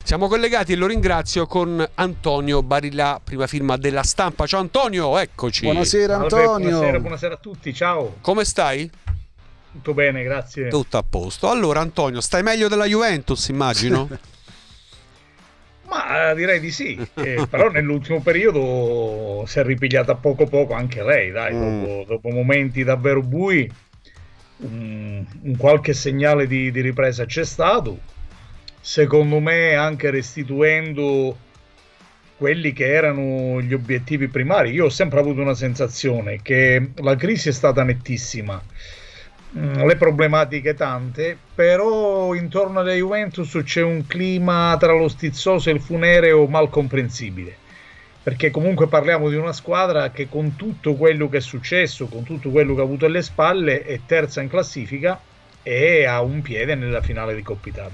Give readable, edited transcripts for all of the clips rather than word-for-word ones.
Siamo collegati e lo ringrazio con Antonio Barilà, prima firma della Stampa. Ciao Antonio, eccoci. Buonasera Antonio. Buonasera a tutti, ciao. Come stai? Tutto bene, grazie. Tutto a posto. Allora Antonio, stai meglio della Juventus, immagino? Ma direi di sì, però nell'ultimo periodo si è ripigliata poco poco anche lei, dai, dopo momenti davvero bui, un qualche segnale di ripresa c'è stato, secondo me anche restituendo quelli che erano gli obiettivi primari. Io ho sempre avuto una sensazione che la crisi è stata nettissima, le problematiche tante, però intorno alla Juventus c'è un clima tra lo stizzoso e il funereo mal comprensibile, perché comunque parliamo di una squadra che con tutto quello che è successo, con tutto quello che ha avuto alle spalle, è terza in classifica e ha un piede nella finale di Coppa Italia.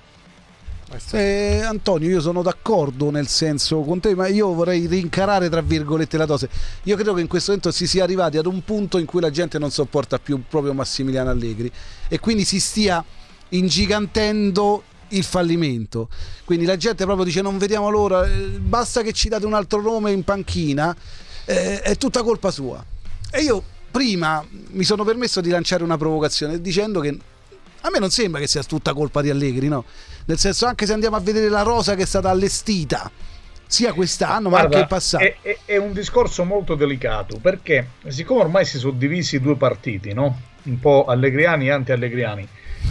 Antonio, io sono d'accordo nel senso con te, ma io vorrei rincarare tra virgolette la dose. Io credo che in questo momento si sia arrivati ad un punto in cui la gente non sopporta più proprio Massimiliano Allegri e quindi si stia ingigantendo il fallimento. Quindi la gente proprio dice: non vediamo l'ora, basta che ci date un altro nome in panchina, è tutta colpa sua. E io prima mi sono permesso di lanciare una provocazione dicendo che a me non sembra che sia tutta colpa di Allegri, no? Nel senso, anche se andiamo a vedere la rosa che è stata allestita sia quest'anno ma anche il passato, è un discorso molto delicato, perché siccome ormai si sono divisi due partiti, no? Un po' allegriani e anti-allegriani,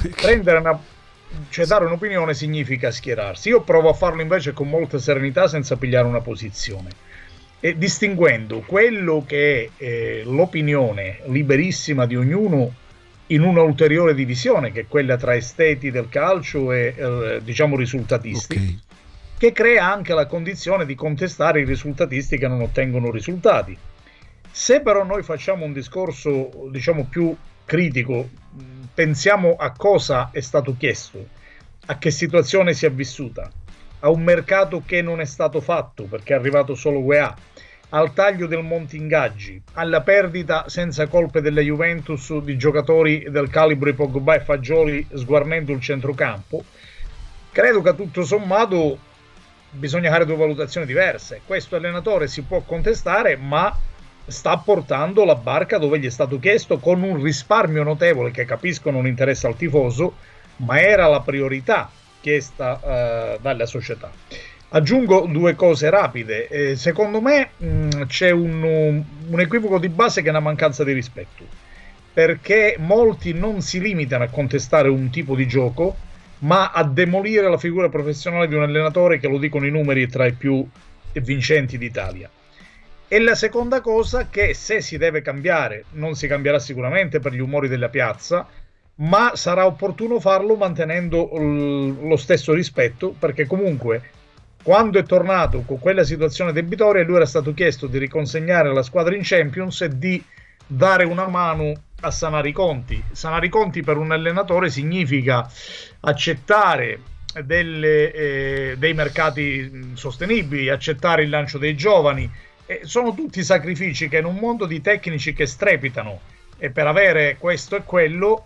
dare un'opinione significa schierarsi. Io provo a farlo invece con molta serenità, senza pigliare una posizione, e distinguendo quello che è l'opinione liberissima di ognuno in una ulteriore divisione, che è quella tra esteti del calcio e diciamo risultatisti, okay, che crea anche la condizione di contestare i risultatisti che non ottengono risultati. Se però noi facciamo un discorso diciamo più critico, pensiamo a cosa è stato chiesto, a che situazione si è vissuta, a un mercato che non è stato fatto perché è arrivato solo UEA, al taglio del monte ingaggi, alla perdita senza colpe della Juventus di giocatori del calibro di Pogba e Fagioli sguarnendo il centrocampo, credo che tutto sommato bisogna fare due valutazioni diverse. Questo allenatore si può contestare, ma sta portando la barca dove gli è stato chiesto, con un risparmio notevole che capisco non interessa al tifoso, ma era la priorità chiesta dalla società. Aggiungo due cose rapide. Secondo me c'è un equivoco di base, che è una mancanza di rispetto, perché molti non si limitano a contestare un tipo di gioco, ma a demolire la figura professionale di un allenatore che, lo dicono i numeri, è tra i più vincenti d'Italia. E la seconda cosa, che se si deve cambiare, non si cambierà sicuramente per gli umori della piazza, ma sarà opportuno farlo mantenendo lo stesso rispetto, perché comunque quando è tornato con quella situazione debitoria, lui era stato chiesto di riconsegnare la squadra in Champions e di dare una mano a sanare i conti. Sanare i conti per un allenatore significa accettare dei mercati sostenibili, accettare il lancio dei giovani. Sono tutti sacrifici che in un mondo di tecnici che strepitano e per avere questo e quello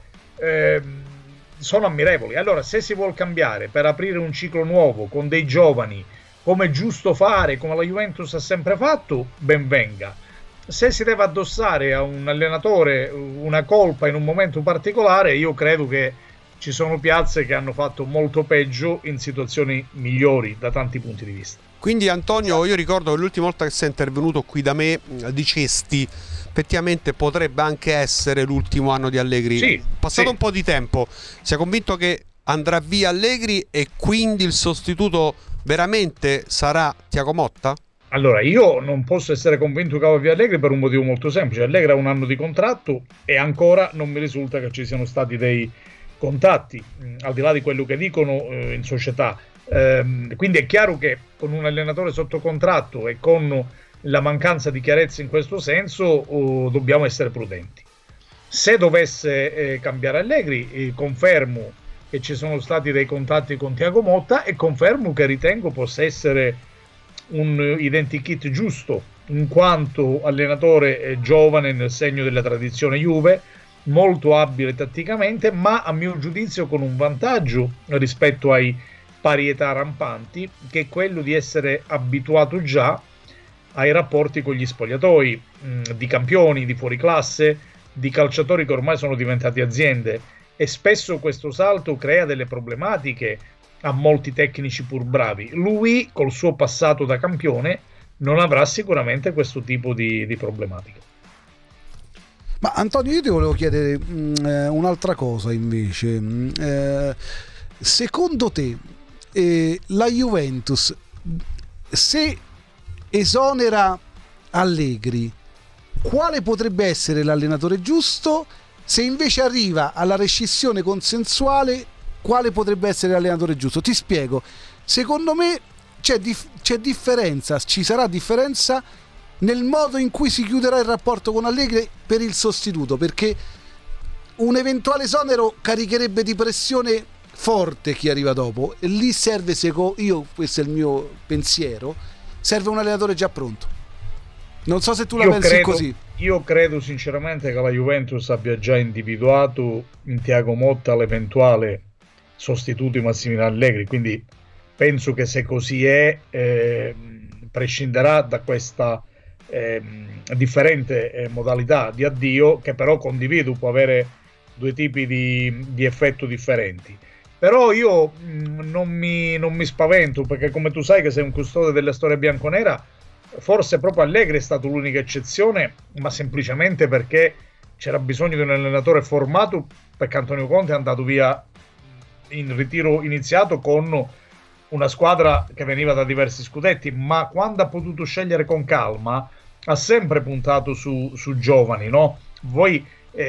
sono ammirevoli. Allora, se si vuol cambiare per aprire un ciclo nuovo con dei giovani, come è giusto fare, come la Juventus ha sempre fatto, ben venga. Se si deve addossare a un allenatore una colpa in un momento particolare, io credo che ci sono piazze che hanno fatto molto peggio in situazioni migliori da tanti punti di vista. Quindi Antonio, io ricordo che l'ultima volta che sei intervenuto qui da me dicesti effettivamente potrebbe anche essere l'ultimo anno di Allegri. Sì, passato sì. Un po' di tempo, sei convinto che andrà via Allegri e quindi il sostituto veramente sarà Thiago Motta? Allora, io non posso essere convinto che va via Allegri per un motivo molto semplice. Allegri ha un anno di contratto e ancora non mi risulta che ci siano stati dei contatti, al di là di quello che dicono in società. Quindi è chiaro che con un allenatore sotto contratto e con la mancanza di chiarezza in questo senso dobbiamo essere prudenti. Se dovesse cambiare Allegri, confermo che ci sono stati dei contatti con Thiago Motta e confermo che ritengo possa essere un identikit giusto, in quanto allenatore giovane nel segno della tradizione Juve, molto abile tatticamente, ma a mio giudizio con un vantaggio rispetto ai parietà rampanti, che è quello di essere abituato già ai rapporti con gli spogliatoi, di campioni, di fuoriclasse, di calciatori che ormai sono diventati aziende, e spesso questo salto crea delle problematiche a molti tecnici pur bravi. Lui, col suo passato da campione, non avrà sicuramente questo tipo di problematiche. Ma Antonio, io ti volevo chiedere un'altra cosa invece. Secondo te la Juventus, se esonera Allegri, quale potrebbe essere l'allenatore giusto? Se invece arriva alla rescissione consensuale, quale potrebbe essere l'allenatore giusto? Ti spiego. Secondo me c'è differenza, ci sarà differenza nel modo in cui si chiuderà il rapporto con Allegri per il sostituto, perché un eventuale esonero caricherebbe di pressione forte chi arriva dopo, e lì serve, questo è il mio pensiero, serve un allenatore già pronto. Non so se tu la pensi così. Io credo sinceramente che la Juventus abbia già individuato in Thiago Motta l'eventuale sostituto di Massimiliano Allegri, quindi penso che se così è, prescinderà da questa differente modalità di addio, che però condivido, può avere due tipi di effetto differenti. Però io non mi spavento, perché come tu sai che sei un custode della storia bianconera, forse proprio Allegri è stato l'unica eccezione, ma semplicemente perché c'era bisogno di un allenatore formato, perché Antonio Conte è andato via in ritiro iniziato con una squadra che veniva da diversi scudetti, ma quando ha potuto scegliere con calma ha sempre puntato su giovani, no? Voi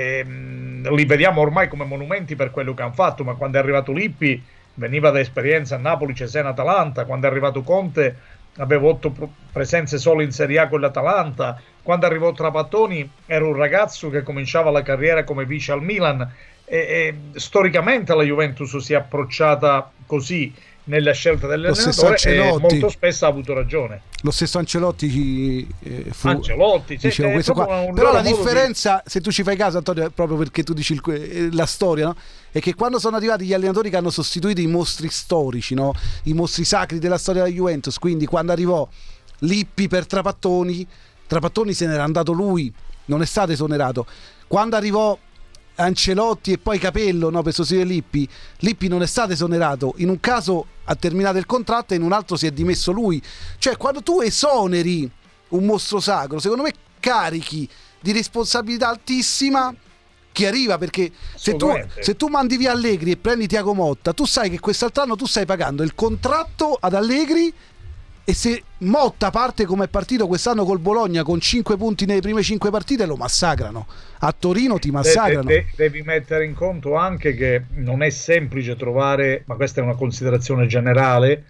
li vediamo ormai come monumenti per quello che hanno fatto, ma quando è arrivato Lippi veniva da esperienza a Napoli, Cesena, Atalanta. Quando è arrivato Conte aveva 8 presenze solo in Serie A con l'Atalanta. Quando arrivò Trapattoni era un ragazzo che cominciava la carriera come vice al Milan, e storicamente la Juventus si è approcciata così nella scelta dell'allenatore, e molto spesso ha avuto ragione. Lo stesso Ancelotti dicevo questo qua. Però la differenza, se tu ci fai caso, Antonio, proprio perché tu dici la storia, no? È che quando sono arrivati gli allenatori che hanno sostituito i mostri storici, no? I mostri sacri della storia della Juventus, quindi quando arrivò Lippi per Trapattoni se n'era andato lui, non è stato esonerato. Quando arrivò Ancelotti e poi Capello, no, per sostituire Lippi non è stato esonerato. In un caso ha terminato il contratto e in un altro si è dimesso lui. Cioè, quando tu esoneri un mostro sacro, secondo me carichi di responsabilità altissima chi arriva, perché se tu mandi via Allegri e prendi Thiago Motta, tu sai che quest'altro anno tu stai pagando il contratto ad Allegri, e se Motta parte come è partito quest'anno col Bologna con 5 punti nelle prime 5 partite, lo massacrano. A Torino ti massacrano. Devi mettere in conto anche che non è semplice trovare, ma questa è una considerazione generale,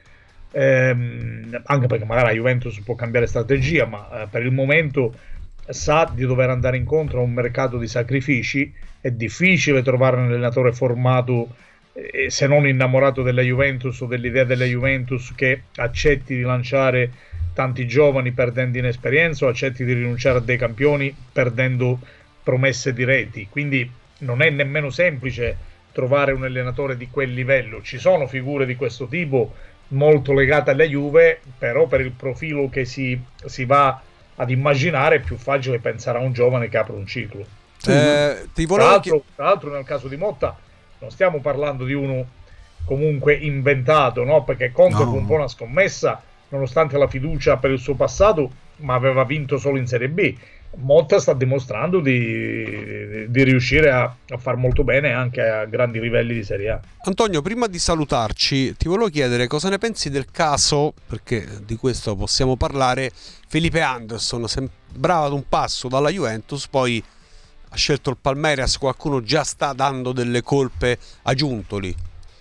anche perché magari la Juventus può cambiare strategia, ma per il momento sa di dover andare incontro a un mercato di sacrifici. È difficile trovare un allenatore formato, se non innamorato della Juventus o dell'idea della Juventus, che accetti di lanciare tanti giovani perdendo in esperienza, o accetti di rinunciare a dei campioni perdendo promesse di reti. Quindi non è nemmeno semplice trovare un allenatore di quel livello. Ci sono figure di questo tipo molto legate alla Juve, però per il profilo che si va ad immaginare è più facile pensare a un giovane che apre un ciclo. Tra l'altro nel caso di Motta non stiamo parlando di uno comunque inventato, no? Perché Conte fu un po' una scommessa, nonostante la fiducia per il suo passato, ma aveva vinto solo in Serie B. Motta sta dimostrando di riuscire a far molto bene anche a grandi livelli di Serie A. Antonio, prima di salutarci ti volevo chiedere cosa ne pensi del caso, perché di questo possiamo parlare, Felipe Anderson, sembrava ad un passo dalla Juventus, poi ha scelto il Palmeiras. Qualcuno già sta dando delle colpe a Giuntoli.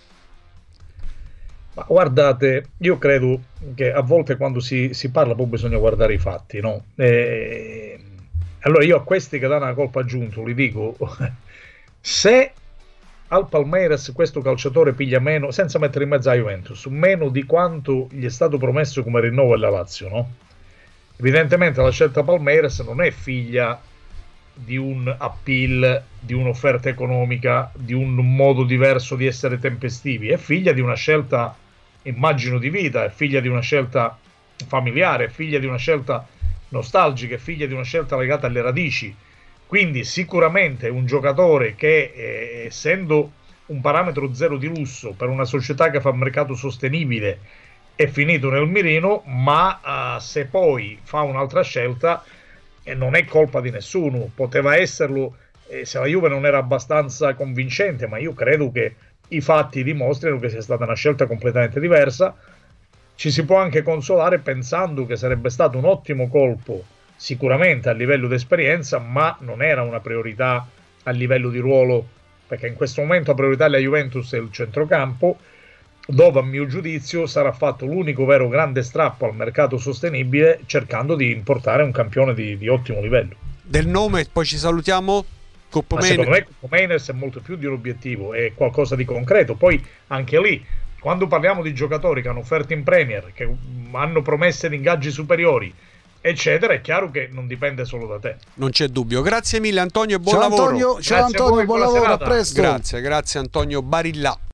Ma guardate, io credo che a volte quando si parla poi bisogna guardare i fatti, no? Allora io a questi che danno la colpa a Giuntoli dico: se al Palmeiras questo calciatore piglia meno, senza mettere in mezzo a Juventus, meno di quanto gli è stato promesso come rinnovo alla Lazio, no? Evidentemente la scelta Palmeiras non è figlia di un appeal, di un'offerta economica, di un modo diverso di essere tempestivi, è figlia di una scelta immagino di vita, è figlia di una scelta familiare, è figlia di una scelta nostalgica, è figlia di una scelta legata alle radici. Quindi sicuramente un giocatore che, essendo un parametro zero di lusso per una società che fa mercato sostenibile, è finito nel mirino, ma se poi fa un'altra scelta non è colpa di nessuno, poteva esserlo se la Juve non era abbastanza convincente, ma io credo che i fatti dimostrano che sia stata una scelta completamente diversa. Ci si può anche consolare pensando che sarebbe stato un ottimo colpo sicuramente a livello di esperienza, ma non era una priorità a livello di ruolo, perché in questo momento la priorità della Juventus è il centrocampo, dove a mio giudizio sarà fatto l'unico vero grande strappo al mercato sostenibile, cercando di importare un campione di ottimo livello. Del nome, poi ci salutiamo. Secondo me Koopmeiners è molto più di un obiettivo, è qualcosa di concreto. Poi anche lì, quando parliamo di giocatori che hanno offerte in Premier, che hanno promesse di ingaggi superiori, eccetera, è chiaro che non dipende solo da te. Non c'è dubbio. Grazie mille Antonio e buon ciao lavoro. Antonio, ciao Antonio, buon lavoro, a presto. Grazie Antonio Barilla.